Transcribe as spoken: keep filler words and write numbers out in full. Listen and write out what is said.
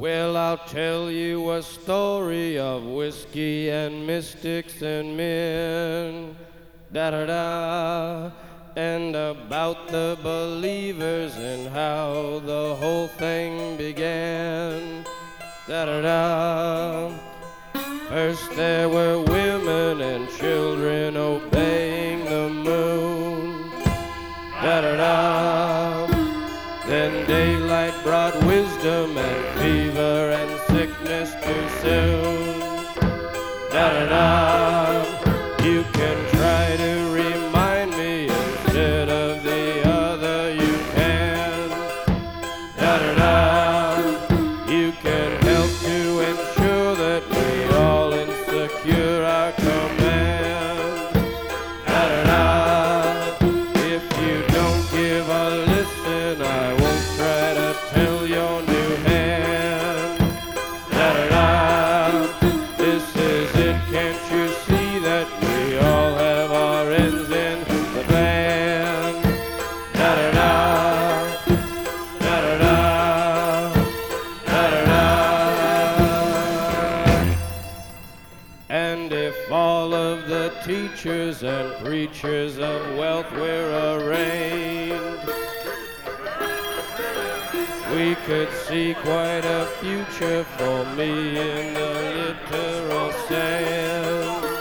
Well, I'll tell you a story of whiskey and mystics and men. Da-da-da. And about the believers and how the whole thing began. Da-da-da. First there were women and children obeying the moon. Da-da-da. Then daylight brought wisdom and fever and sickness too soon. Da-da-da. You can try to remind me instead of the other you can. Da-da-da. You can help to ensure that we all insecure our command. Da-da-da. If you don't give a listen, I won't try to tell your new hand. Da-da-da. This is it, can't you see that we all have our ends in the van? Da-da-da. Da-da-da. Da-da-da. And if all of the teachers and preachers of wealth were arraigned, we could see quite a future for me in the literal sand.